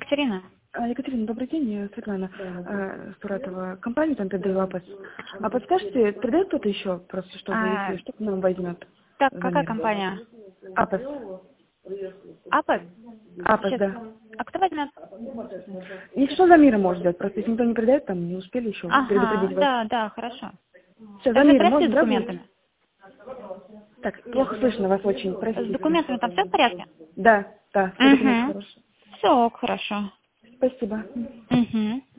Екатерина. Екатерина, добрый день, я Светлана Суратова, компания там передаю Апос. А подскажите, передает кто-то еще, просто чтобы, если что, к нам возьмет? Так, какая компания? Апос. Апос? Апос, да. А кто возьмет? Если что, Замира может взять, просто если никто не передает, там не успели еще предупредить вас. Да, хорошо. Все, Также Замира пришли может, с да, документами? Так, плохо слышно вас очень, С простите. документами там все в порядке? Да, все документы хорошие. Все, хорошо. Спасибо. Угу.